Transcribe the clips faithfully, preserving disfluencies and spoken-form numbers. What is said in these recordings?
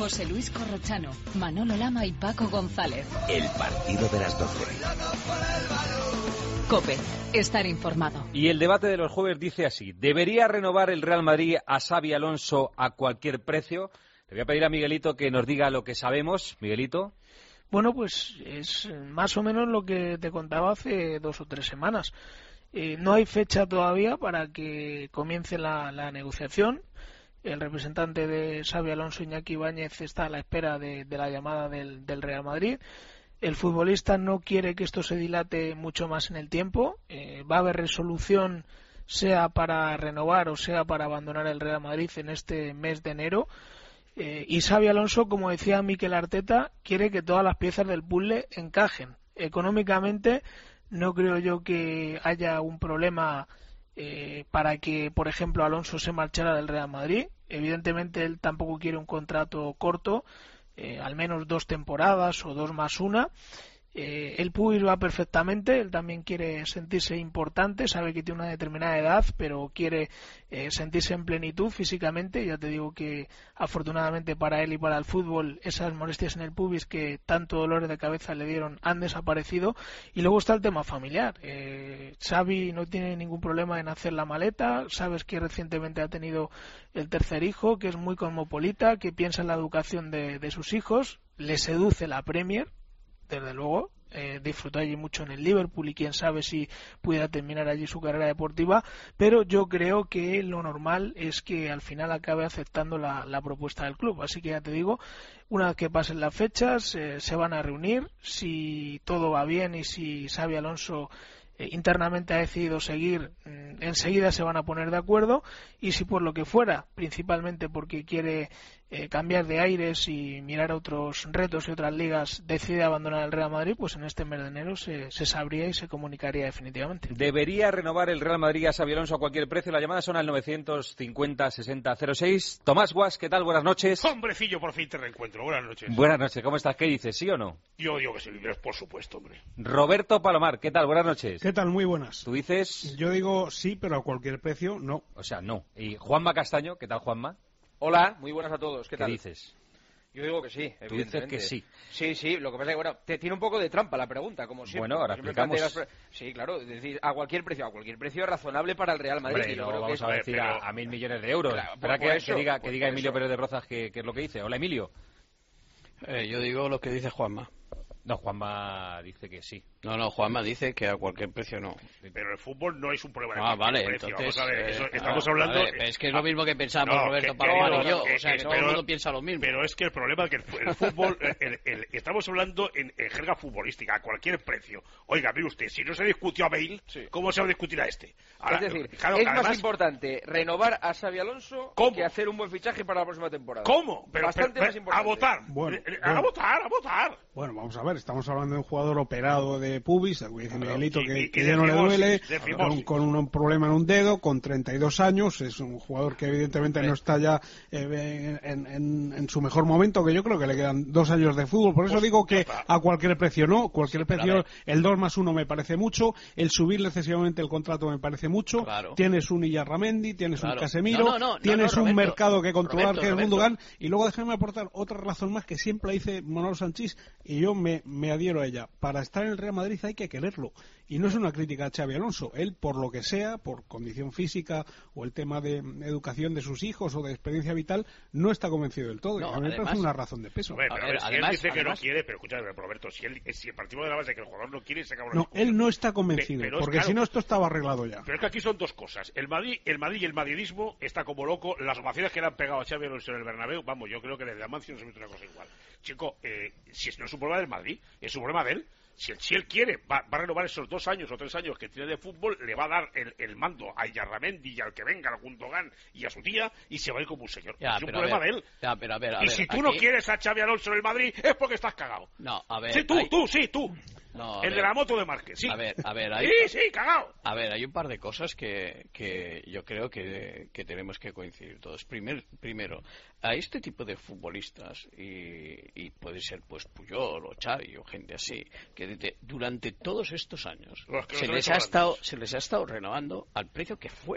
José Luis Corrochano, Manolo Lama y Paco González. El partido de las doce. COPE, estar informado. Y el debate de los jueves dice así: ¿debería renovar el Real Madrid a Xabi Alonso a cualquier precio? Le voy a pedir a Miguelito que nos diga lo que sabemos. Miguelito. Bueno, pues es más o menos lo que te contaba hace dos o tres semanas. Eh, no hay fecha todavía para que comience la, la negociación. El representante de Xabi Alonso, Iñaki Ibáñez, está a la espera de, de la llamada del, del Real Madrid. El futbolista no quiere que esto se dilate mucho más en el tiempo. Eh, va a haber resolución, sea para renovar o sea para abandonar el Real Madrid en este mes de enero. Eh, y Xabi Alonso, como decía Mikel Arteta, quiere que todas las piezas del puzzle encajen. Económicamente no creo yo que haya un problema eh, para que, por ejemplo, Alonso se marchara del Real Madrid. Evidentemente él tampoco quiere un contrato corto, eh, al menos dos temporadas o dos más una. Eh, el Puig va perfectamente, él también quiere sentirse importante, sabe que tiene una determinada edad, pero quiere eh, sentirse en plenitud físicamente. Ya te digo que afortunadamente para él y para el fútbol esas molestias en el pubis que tanto dolores de cabeza le dieron han desaparecido. Y luego está el tema familiar. eh, Xavi no tiene ningún problema en hacer la maleta, sabes que recientemente ha tenido el tercer hijo, que es muy cosmopolita, que piensa en la educación de, de sus hijos, le seduce la Premier, desde luego, eh, disfrutó allí mucho en el Liverpool y quién sabe si pudiera terminar allí su carrera deportiva, pero yo creo que lo normal es que al final acabe aceptando la, la propuesta del club. Así que ya te digo, una vez que pasen las fechas, eh, se van a reunir. Si todo va bien y si Xabi Alonso eh, internamente ha decidido seguir, mm, enseguida se van a poner de acuerdo. Y si por lo que fuera, principalmente porque quiere Eh, cambiar de aires y mirar otros retos y otras ligas, decide abandonar el Real Madrid, pues en este mes de enero se, se sabría y se comunicaría definitivamente. ¿Debería renovar el Real Madrid a Xabi Alonso a cualquier precio? Las llamadas son al novecientos cincuenta sesenta cero seis. Tomás Guas, ¿qué tal? Buenas noches. Hombrecillo, por fin te reencuentro. Buenas noches. Buenas noches, ¿cómo estás? ¿Qué dices? ¿Sí o no? Yo digo que sí, por supuesto, hombre. Roberto Palomar, ¿qué tal? Buenas noches. ¿Qué tal? Muy buenas. ¿Tú dices? Yo digo sí, pero a cualquier precio no. O sea, no. ¿Y Juanma Castaño? ¿Qué tal, Juanma? Hola, muy buenas a todos. ¿Qué, ¿Qué tal? dices? Yo digo que sí, evidentemente. Tú dices que sí. Sí, sí, lo que pasa es que, bueno, te tiene un poco de trampa la pregunta, como siempre. Bueno, ahora siempre explicamos. planteas... Sí, claro, es decir, a cualquier precio, a cualquier precio razonable para el Real Madrid. Hombre, no yo creo vamos que es... a decir pero... a, a mil millones de euros. Claro, Espera por que, eso, que diga, por que diga Emilio eso. Pérez de Brozas qué es lo que dice. Hola, Emilio. Eh, yo digo lo que dice Juanma. No, Juanma dice que sí. No, no, Juanma dice que a cualquier precio no. Pero el fútbol no es un problema de Ah, vale, precio. entonces... Vamos a ver, eh, eso, ah, estamos hablando... vale, pero es que es lo mismo que pensamos no, Roberto que- Palomar que- y yo. que- O sea, que- que todo pero- el mundo piensa lo mismo. Pero es que el problema es que el, el fútbol... el- el- estamos hablando en, en jerga futbolística, a cualquier precio. Oiga, mire usted, si no se discutió a Bale, Sí. ¿cómo se va a discutir a este? Ahora, es decir, claro, es además, más importante renovar a Xabi Alonso ¿Cómo? que hacer un buen fichaje para la próxima temporada. ¿Cómo? Pero, Bastante pero- más pero- importante. a votar. Bueno, Eh, eh, bueno. A votar, a votar. Bueno, vamos a ver, estamos hablando de un jugador operado de pubis, como dice Miguelito, y- que, y- que y ya de no le fibrosis, duele, de con, fibrosis. con un problema en un dedo, con treinta y dos años, es un jugador que evidentemente no está ya eh, en, en- en su mejor momento, que yo creo que le quedan dos años de fútbol, por eso Pues, digo que ya está. a cualquier precio no, cualquier pero a precio, ver. el dos más uno me parece mucho, el subirle excesivamente el contrato me parece mucho, Claro. tienes un Illarramendi, tienes un Claro. Casemiro, No, no, no, no, tienes no, un Roberto. mercado que controlar, Roberto, que es Roberto. Gundogan, y luego déjame aportar otra razón más que siempre dice Manolo Sanchís, y yo me, me adhiero a ella. Para estar en el Real Madrid hay que quererlo. Y no es una crítica a Xabi Alonso. Él, por lo que sea, por condición física o el tema de educación de sus hijos o de experiencia vital, no está convencido del todo. No, y a mí me además- parece una razón de peso. Hombre, A pero ver, si además- él dice que además- no quiere, pero escúchame, Roberto, si, él, si partimos de la base de que el jugador no quiere, se acaba la No, discusión. él no está convencido, Pe- pero es porque claro. si no esto estaba arreglado ya. Pero es que aquí son dos cosas. El Madrid, el Madrid y el madridismo está como loco. Las ovaciones que le han pegado a Xabi Alonso en el Bernabéu, vamos, yo creo que desde Amancio no se mete una cosa igual. Chico, eh, si no es un problema del Madrid, es un problema de él. Si él, si él quiere, va, va a renovar esos dos años o tres años que tiene de fútbol, le va a dar el, el mando a Illarramendi y al que venga, al Gundogan y a su tía, y se va a ir como un señor. Ya, es un pero a problema ver, de él. ya, pero a ver, a y ver, si tú aquí- no quieres a Xabi Alonso en el Madrid, es porque estás cagado. No, a ver... Sí, tú, hay- tú, sí, tú. No, a el ver. de la moto de Márquez, sí. A ver, a ver, hay... Sí, sí, cagado. A ver, hay un par de cosas que, que yo creo que, que tenemos que coincidir todos. Primer, primero, a este tipo de futbolistas, y, y puede ser pues Puyol o Xavi o gente así, que de- durante todos estos años Los que se los les, han ha hecho estado, grandes. se les ha estado renovando al precio que fuera.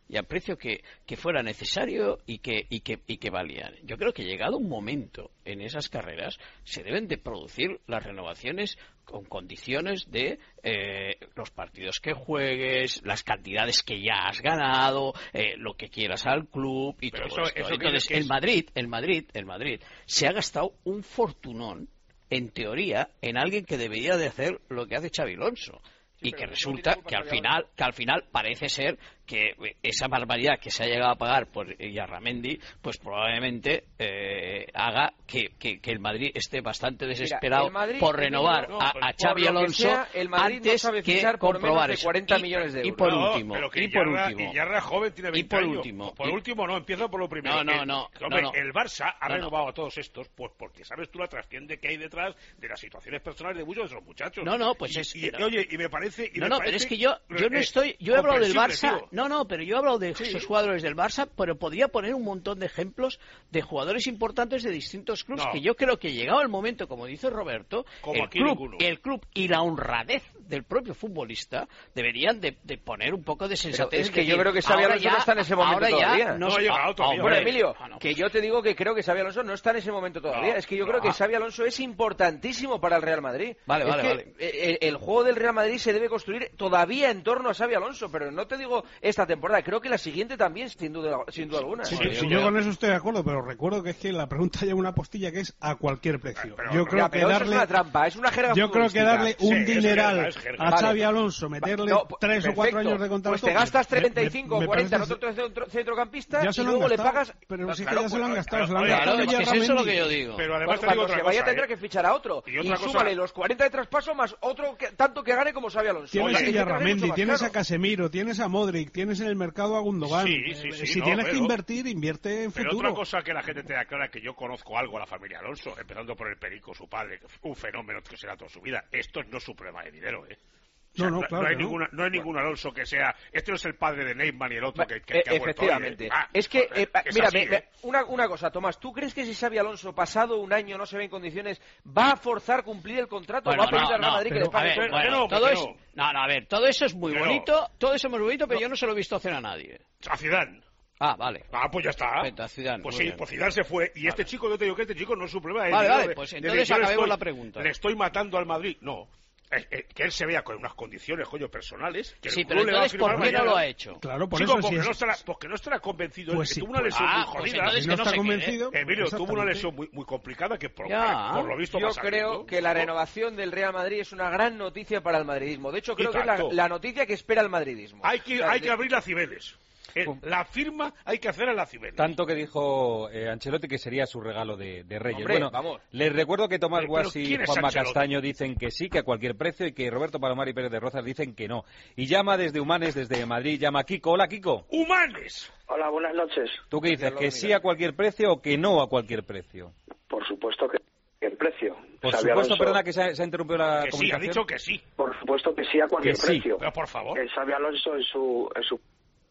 y al precio que, que fuera necesario y que, y, que, y que valían. Yo creo que llegado un momento en esas carreras se deben de producir las renovaciones con condiciones de eh, los partidos que juegues, las cantidades que ya has ganado, eh, lo que quieras al club y Pero todo eso- esto. eso Entonces, que es- el Madrid, el Madrid, el Madrid se ha gastado un fortunón, en teoría, en alguien que debería de hacer lo que hace Xabi Alonso. Y que resulta que al final, que al final parece ser que esa barbaridad que se ha llegado a pagar por Yarramendi, pues probablemente eh, haga que, que, que el Madrid esté bastante desesperado Mira, el Madrid, por renovar Emilio, no, a, a por Xabi lo que Alonso sea, el Madrid no antes sabe que fichar por menos comprobar de eso. cuarenta Y- millones de y euros. por No, último, pero que y por Iyarra- último, Iyarra joven tiene y veinte por años. último, Por y- último, no, empieza por lo primero. No, no, El- no, hombre, no, no. el Barça ha No, no. renovado a todos estos pues porque sabes tú la trasciende que hay detrás de las situaciones personales de muchos de esos muchachos. No, no, pues y, es- y, no. oye, y me parece... y No, me no, parece, pero es que yo, yo no eh, estoy, yo he hablado del comprensible, Barça, tío. no, no, pero yo he hablado de Sí. esos jugadores del Barça, pero podría poner un montón de ejemplos de jugadores importantes de distintos clubes No. que yo creo que llegado el momento, como dice Roberto, Como el aquí club, ninguno. el club y la honradez del propio futbolista deberían de, de poner un poco de sensatez. es que de yo decir, creo que Xabi ahora Alonso ya- no está en ese momento ahora ya todavía. no No ha sé- llegado todavía. Bueno, hombre, Emilio, ah, no, que yo te digo que creo que Xabi Alonso no está en ese momento todavía. No, es que yo no. creo que Xabi Alonso es importantísimo para el Real Madrid. Vale, Es vale, que vale. El, el juego del Real Madrid se debe construir todavía en torno a Xabi Alonso, pero no te digo esta temporada, creo que la siguiente también, sin duda, sin duda alguna. Sí, Bueno, sí, yo sí, creo- yo con eso estoy de acuerdo, pero recuerdo que es que la pregunta lleva una postilla que es a cualquier precio. Pero- Yo Ya, creo Ya, que pero eso darle, es una trampa, es una jerga yo creo que futbolística. darle un Sí, es dineral jerga, es jerga. a Vale. Xavi Alonso, meterle No, tres o cuatro perfecto. años de contrato. Pues te gastas me- treinta y me- cinco o me cuarenta en parece- otro centro- centrocampista Ya se y lo han luego le gastado, pagas... pero sí que Claro, ya se lo han pues, gastado, se lo han oye, gastado Claro, ya es que es eso lo Ramendi. que yo digo. Pero además Bueno, te digo cuando otra se vaya cosa, tendrá ¿eh? que fichar a otro. Y Y, otra cosa- súmale los cuarenta de traspaso más otro que, tanto que gane como Xabi Alonso. Tienes Oye, a es que te hace Yarramendi, mucho más tienes caro. a Casemiro, tienes a Modric, tienes en el mercado a Gundogan. Sí, sí, sí, Eh, si no, tienes que pero- invertir, invierte en Pero futuro. otra cosa que la gente te da clara, que yo conozco algo a la familia Alonso, empezando por el Perico, su padre, que fue un fenómeno que será toda su vida. Esto no es su problema de dinero, ¿eh? O sea, No, no, claro hay que no. ninguna, no hay ningún Alonso que sea... Este no es el padre de Neymar y el otro que, que, Eh, que ha vuelto hoy, ¿eh? Efectivamente. Ah, es que, joder, eh, es mira, así, me- me- ¿eh? una, una cosa, Tomás, ¿tú crees que si Xabi Alonso, pasado un año, no se ve en condiciones, va a forzar cumplir el contrato? Bueno, ¿Va a pedir no, al Real no, Madrid que pero- le pague? A ver, Que bueno, no, que todo no. es, no, no, a ver, todo eso es muy Que no. bonito, todo eso es muy bonito, pero yo no se lo he visto hacer a nadie. A Zidane. Ah, vale. Ah, pues ya está. Perfecto, a Zidane, Pues muy sí, bien. pues Zidane se fue. Y este chico, yo te digo que este chico no es su problema. de Vale, dinero, vale, de- pues de entonces que yo le acabemos estoy- la pregunta. Le estoy matando al Madrid. No. Eh, eh, que él se vea con unas condiciones, coño, personales. Que el Sí, club pero le va a entonces, ¿por firmar qué no mañana. lo ha hecho? Claro, por Chico, eso sí porque, es- no estará, porque no estará convencido. Pues Él sí, tuvo una pues- lesión Ah, muy pues jodida. entonces Si que no no está se quede. convencido, Emilio tuvo una exactamente. lesión muy, muy complicada que por, Ya. por lo visto va Yo a salir, creo ¿no? que la ¿No? renovación del Real Madrid es una gran noticia para el madridismo. De hecho, creo Y que es la, tanto. la noticia que espera el madridismo. Hay que, O sea, hay de- que abrir las Cibeles. Eh, La firma hay que hacer a la Cibeles. Tanto que dijo eh, Ancelotti que sería su regalo de, de Reyes. Hombre, bueno, vamos. les recuerdo que Tomás Pero- pero Guas y ¿quién es Juanma Ancelotti? Castaño dicen que sí, que a cualquier precio, y que Roberto Palomar y Pérez de Rozas dicen que no. Y llama desde Humanes, desde Madrid, llama a Kiko. Hola, Kiko. ¡Humanes! Hola, buenas noches. ¿Tú qué dices? ¿Que sí a cualquier precio o que no a cualquier precio? Por supuesto que el precio. Por Xabi supuesto, Alonso, perdona que se ha, se ha interrumpido la Que sí, ha comunicación. dicho que sí. Por supuesto que sí a cualquier Que sí. precio. Pero por favor. El Xabi Alonso es su, es su...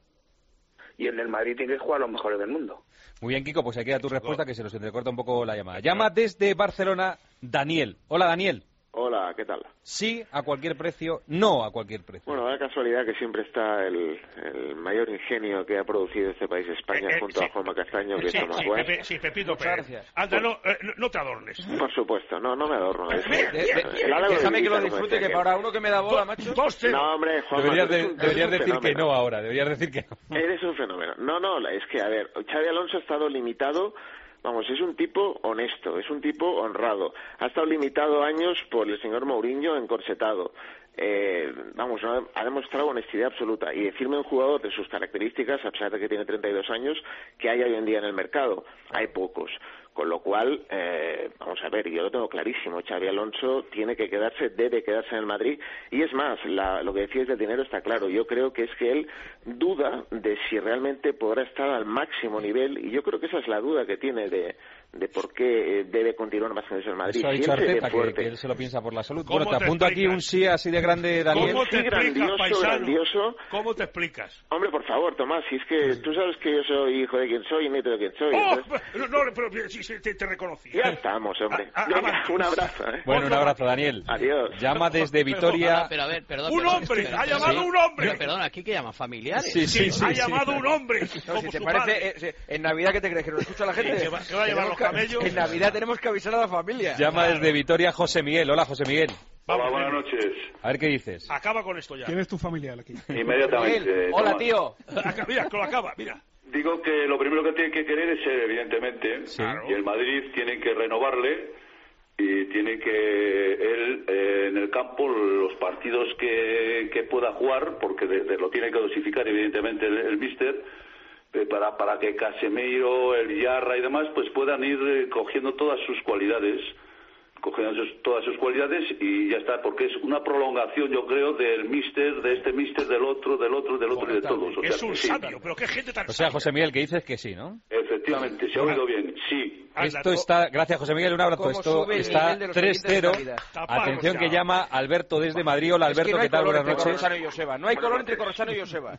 Y el del Madrid tiene que jugar a los mejores del mundo. Muy bien, Kiko, pues aquí queda tu respuesta, que se nos entrecorta un poco la llamada. Llama desde Barcelona Daniel. Hola, Daniel. Hola, ¿qué tal? Sí a cualquier precio, no a cualquier precio. Bueno, da casualidad que siempre está el, el mayor ingenio que ha producido este país, España, Eh, eh, junto sí. a Juanma Castaño, que Sí, es Tomás sí, Guas. Pepe- sí, Pepito Muchas Pérez. gracias. Anda, no, eh, no, no te adornes. Por supuesto, no, no me adorno. Es, De- de- el halago de déjame que lo Ibiza, como disfrute, decía que aquel. para uno que me da bola, macho. Dos cero. No, hombre, Juanma, Deberías, tú eres de- un- tú deberías eres un decir que fenómeno. no ahora, deberías decir que no. Eres un fenómeno. No, no, es que, a ver, Xabi Alonso ha estado limitado, vamos, es un tipo honesto, es un tipo honrado. Ha estado limitado años por el señor Mourinho encorsetado. Eh, vamos, no, ha demostrado honestidad absoluta. Y decirme un jugador de sus características, a pesar de que tiene treinta y dos años, que hay hoy en día en el mercado. Hay pocos. Con lo cual, eh, vamos a ver, yo lo tengo clarísimo. Xabi Alonso tiene que quedarse, debe quedarse en el Madrid. Y es más, la, lo que decías del dinero está claro. Yo creo que es que él duda de si realmente podrá estar al máximo nivel. Y yo creo que esa es la duda que tiene de, de por qué debe continuar marchándose al Madrid. Eso ha dicho Siempre Arteta, de que, fuerte. que él se lo piensa por la salud. ¿Cómo Bueno, te te apunto aquí explicas? un sí así de grande, Daniel. ¿Cómo te Sí, explicas, grandioso, paisano? grandioso. ¿Cómo te explicas? Hombre, por favor, Tomás, si es que tú sabes que yo soy hijo de quien soy y nieto de quien soy. ¡Oh! entonces- No, no, pero sí, sí, te, te reconocí. Ya estamos, hombre. Ah, ah, Venga, avance. un abrazo, ¿eh? Bueno, un abrazo, Daniel. Adiós. Llama desde Vitoria. Pero a ver, perdón. ¡Un perdón, hombre! espera, ¡Ha espera, llamado sí. un hombre! Pero, perdón, ¿aquí qué llama? ¿Familiares? Sí, Sí, sí, sí. ha sí. llamado un hombre. No, como si te su parece, padre. eh, si- en Navidad, ¿qué te crees? ¿Que nos escucha la gente? Sí, que va- que va a llevar Tenemos los que- camellos. En Navidad tenemos que avisar a la familia. Llama desde Vitoria José Miguel. Hola, José Miguel. Vamos, Hola, buenas ven. noches. A ver qué dices. Acaba con esto ya. ¿Quién es tu familiar aquí? Inmediatamente. Miguel, hola, Tomás. tío. Acaba, mira, que lo acaba, mira. Digo que lo primero que tiene que querer es él, evidentemente. Sí. Y el Madrid tiene que renovarle y tiene que él eh, en el campo los partidos que, que pueda jugar, porque de- de- lo tiene que dosificar evidentemente el, el míster, eh, para, para que Casemiro, el Yarra y demás pues puedan ir eh, cogiendo todas sus cualidades. cogiendo sus- todas sus cualidades y ya está, porque es una prolongación, yo creo, del míster, de este míster, del otro, del otro, del otro y de todos. O sea, Es un que sí. sabio, pero qué gente tan O sea, sabia. José Miguel, que dices que sí, ¿no? Efectivamente, se ha oído bien, sí. Anda, Esto to- está, gracias José Miguel, un abrazo. ¿Cómo Esto sube el está nivel de los tres oyentes de cero. Navidad? Tapamos Atención ya. que llama Alberto desde Madrid. Hola Es que Alberto, no hay ¿qué tal? color Buenas entre noches. Corrochano y Joseba. No hay color entre Corrochano y Joseba.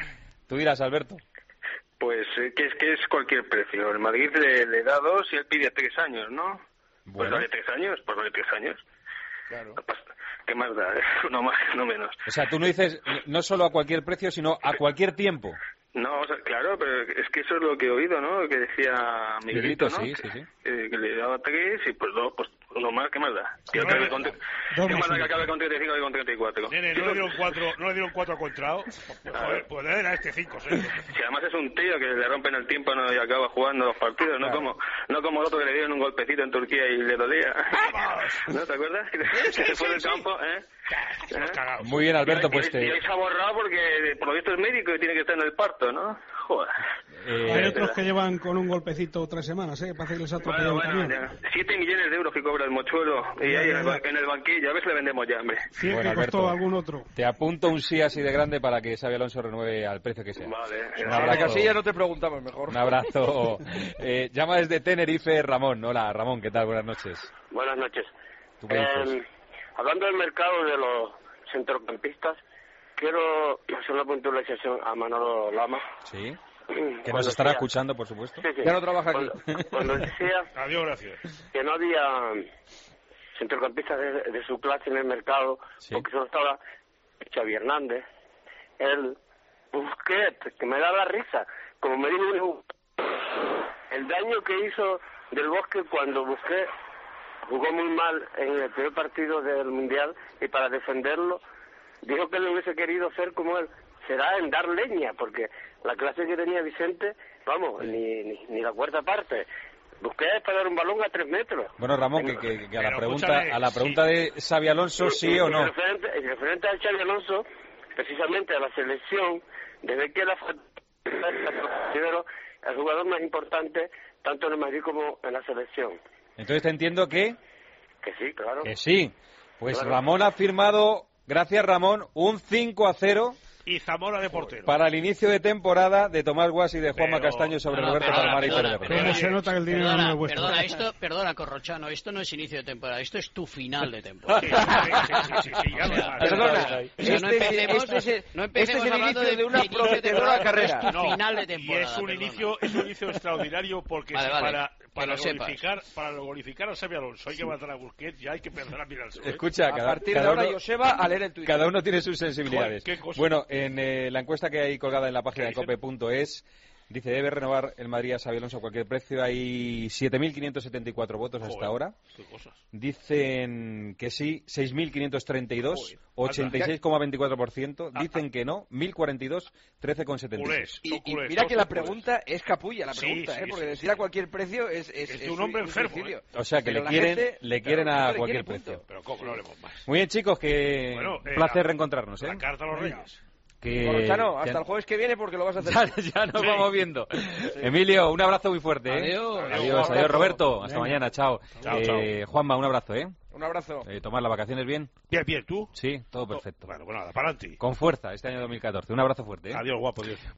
Tú dirás, Alberto. Pues eh, que es que es cualquier precio. El Madrid le, le da dos y él pide tres años, ¿no? Pues Bueno. vale tres años, pues vale tres años. Claro. ¿Qué más da? No más, no menos. O sea, tú no dices no solo a cualquier precio, sino a cualquier tiempo. No, o sea, claro, pero es que eso es lo que he oído, ¿no? Que decía Miguelito, Miguelito, ¿no? sí, que, sí, sí. eh, que le daba tres y pues dos, pues uno más, ¿qué más da? Que No, acabe no, con, no. ¿qué Dos más más da que uno. acabe con treinta y cinco que con treinta y cuatro? Nene, no le dieron cuatro, no le dieron cuatro a Contrao. Joder, pues le den a este cinco, seis. Si además es un tío que le rompen el tímpano y acaba jugando los partidos, no como no como el otro que le dieron un golpecito en Turquía y le dolía. ¿No te acuerdas? Que se fue del campo, ¿eh? Estamos cagados. Muy bien, Alberto, Y- pues y, y te... hoy se ha borrado porque por lo visto es médico y tiene que estar en el parto, ¿no? Joder. eh, Hay otros que llevan con un golpecito tres semanas, ¿eh? Parece que les ha atropellado Bueno, un bueno, camión. ya. Siete millones de euros que cobra el mochuelo y Ya, ahí ya, en el, ya. ba- en el banquillo, a ver si le vendemos ya, hombre. Cien Bueno, que costó Alberto. algún otro. Te apunto un sí así de grande para que Xabi Alonso renueve al precio que sea. Vale. Un En la abrazo. casilla no te preguntamos mejor. Un abrazo. Eh, llama desde Tenerife Ramón. Hola, Ramón, ¿qué tal? Buenas noches. Buenas noches. ¿Tú qué dices? Eh, hablando del mercado de los centrocampistas, quiero hacer una puntualización a Manolo Lama. Sí. Cuando Que nos estará decía- escuchando, por supuesto. Sí, sí. Ya no trabaja aquí. Cuando, cuando decía Adiós, gracias. que no había centrocampistas de, de su clase en el mercado, Sí. porque solo estaba Xavi Hernández, el Busquets, que me da la risa, como me dijo un hijo, el daño que hizo del Bosque cuando Busquets jugó muy mal en el primer partido del Mundial y para defenderlo dijo que le hubiese querido ser como él. Será en dar leña, porque la clase que tenía Vicente, vamos, ni, ni, ni la cuarta parte. Busquets para dar un balón a tres metros. Bueno, Ramón, que, que- que a la Pero pregunta, escúchame, a la pregunta de Xabi Alonso, sí o Y no. referente, y referente al Xabi Alonso, precisamente a la selección, desde que la considero el jugador más importante, tanto en el Madrid como en la selección. Entonces te entiendo que, Que sí, claro. que sí. Pues Claro. Ramón ha firmado, gracias Ramón, un cinco a cero Y Zamora de portero. para el inicio de temporada de Tomás Guas y de Juanma Pero- Castaño sobre No, Roberto perdona, Palomar y perdona, Pérez de Rey. ¿Cómo Oye, se nota que el dinero no Perdona, es vuestro? perdona, esto, perdona, Corrochano, esto no es inicio de temporada, esto es tu final de temporada. Sí, sí, sí, sí, sí, ya lo sabes. Perdona, O sea, no este, es- empecemos, este es el, no este empecemos es el hablando inicio de una inicio de prometedora temporada, carrera. es tu No, final de y temporada. es un perdona. inicio, es un inicio extraordinario porque Vale, si vale, para, que para lo sepas. glorificar, para glorificar a Xabi Alonso hay que matar a Busquets, ya hay que perder a Miralso. ¿eh? Escucha, A cada, partir de cada ahora, uno, Joseba, a leer el Twitter. cada uno tiene sus sensibilidades. Joder, qué cosa. Bueno, en eh, la encuesta que hay colgada en la página ¿Qué de dicen? cope punto es, dice, debe renovar el Madrid a Xabi Alonso a cualquier precio. Hay siete mil quinientos setenta y cuatro votos hasta Joder, ahora. qué cosas. Dicen que sí, seis mil quinientos treinta y dos, Joder, ochenta y seis coma veinticuatro por ciento. Dicen que no, mil cuarenta y dos, trece coma setenta y seis. Culés, Y, son y culés, mira todos que la son culés. pregunta es capulla, la Sí, pregunta, sí, ¿eh? Porque sí, decir sí. a cualquier precio es... Es, Es de un hombre enfermo, suicidio. O sea, que Pero le la quieren, gente- le quieren claro, a le cualquier quiere, punto. precio. Pero cómo no hablemos más. Muy bien, chicos, que Bueno, un eh, placer la- reencontrarnos, ¿eh? La carta a los Reyes. Que Corrochano, que- hasta el jueves que viene porque lo vas a hacer. Ya, tú. ya nos Sí. vamos viendo. Emilio, un abrazo muy fuerte, ¿eh? Adiós. Adiós, Adiós, adiós, abrazo. Roberto. Hasta Venga. mañana, chao. Chao, Eh, Juanma, un abrazo, ¿eh? Un abrazo. eh ¿Tomar las vacaciones bien? Bien, bien, ¿tú? Sí, todo perfecto. Bueno, pues nada, para adelante. Con fuerza este año dos mil catorce. Un abrazo fuerte, ¿eh? Adiós, guapo, Dios.